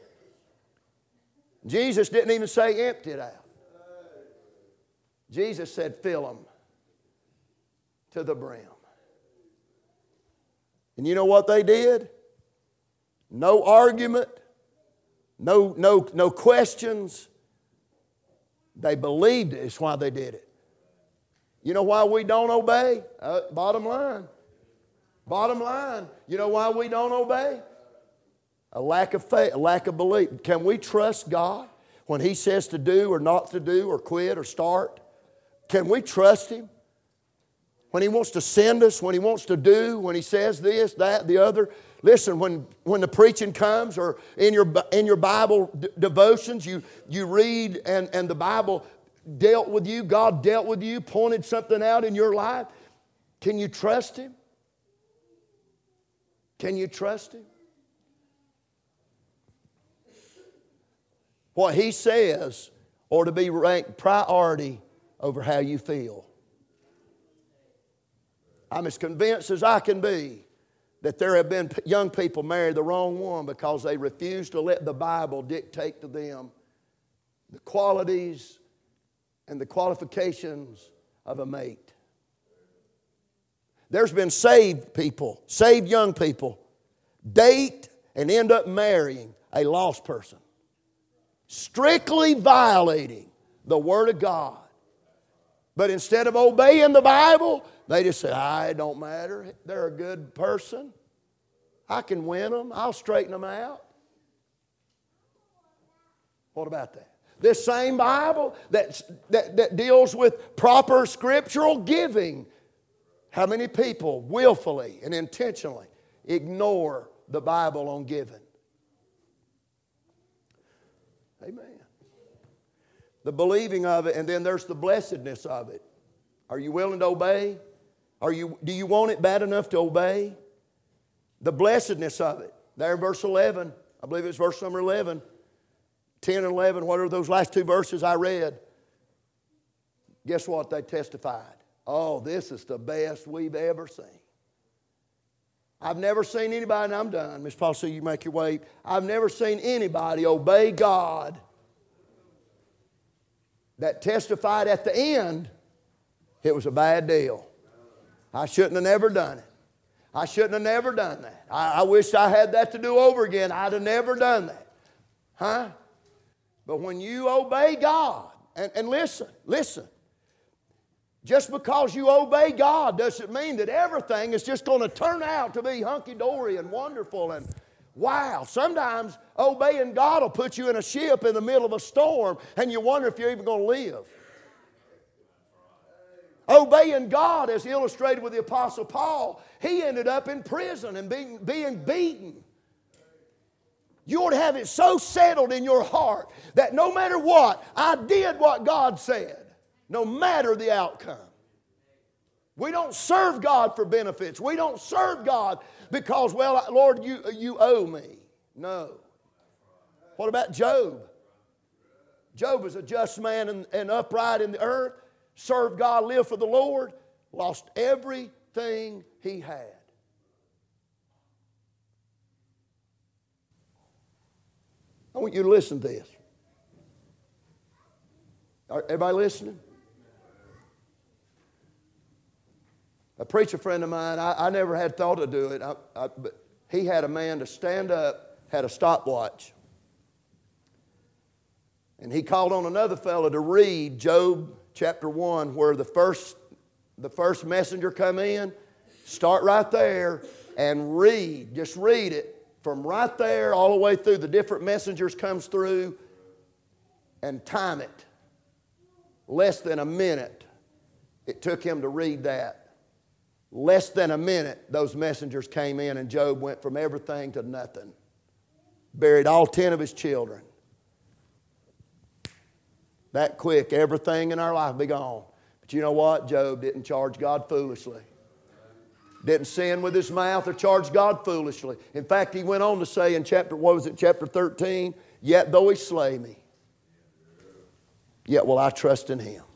Jesus didn't even say empty it out. Jesus said fill them to the brim. And you know what they did? No argument, no, no, no questions. They believed it. It's why they did it. You know why we don't obey? Uh, bottom line. Bottom line. You know why we don't obey? A lack of faith, a lack of belief. Can we trust God when He says to do or not to do or quit or start? Can we trust Him? When He wants to send us, when He wants to do, when He says this, that, the other. Listen, when, when the preaching comes, or in your, in your Bible d- devotions, you, you read and, and the Bible dealt with you, God dealt with you, pointed something out in your life. Can you trust Him? Can you trust Him? What He says ought to be ranked priority over how you feel. I'm as convinced as I can be that there have been young people marry the wrong one because they refuse to let the Bible dictate to them the qualities and the qualifications of a mate. There's been saved people, saved young people, date and end up marrying a lost person, strictly violating the Word of God. But instead of obeying the Bible, they just say, ah, it don't matter. They're a good person. I can win them. I'll straighten them out. What about that? This same Bible that's, that, that deals with proper scriptural giving. How many people willfully and intentionally ignore the Bible on giving? Amen. The believing of it, and then there's the blessedness of it. Are you willing to obey? Are you, do you want it bad enough to obey? The blessedness of it. There in verse eleven, I believe it was verse number eleven, ten and eleven, whatever those last two verses I read. Guess what they testified? Oh, this is the best we've ever seen. I've never seen anybody, and I'm done. Miss Paul, so you make your way. I've never seen anybody obey God that testified at the end it was a bad deal. I shouldn't have never done it. I shouldn't have never done that. I, I wish I had that to do over again. I'd have never done that. Huh? But when you obey God, and, and listen, listen, just because you obey God doesn't mean that everything is just going to turn out to be hunky-dory and wonderful and wow. Sometimes obeying God will put you in a ship in the middle of a storm and you wonder if you're even going to live. Obeying God, as illustrated with the Apostle Paul, he ended up in prison and being, being beaten. You ought to have it so settled in your heart that no matter what, I did what God said. No matter the outcome. We don't serve God for benefits. We don't serve God because, well, Lord, you, you owe me. No. What about Job? Job was a just man and, and upright in the earth, served God, lived for the Lord, lost everything he had. I want you to listen to this. Everybody listening? A preacher friend of mine, I, I never had thought to do it, I, I, but he had a man to stand up, had a stopwatch. And he called on another fellow to read Job chapter one, where the first, the first messenger come in. Start right there and read. Just read it from right there all the way through. The different messengers comes through and time it. Less than a minute it took him to read that. Less than a minute, those messengers came in and Job went from everything to nothing. Buried all ten of his children. That quick, everything in our life be gone. But you know what? Job didn't charge God foolishly. Didn't sin with his mouth or charge God foolishly. In fact, he went on to say in chapter, what was it, chapter thirteen, yet though he slay me, yet will I trust in him.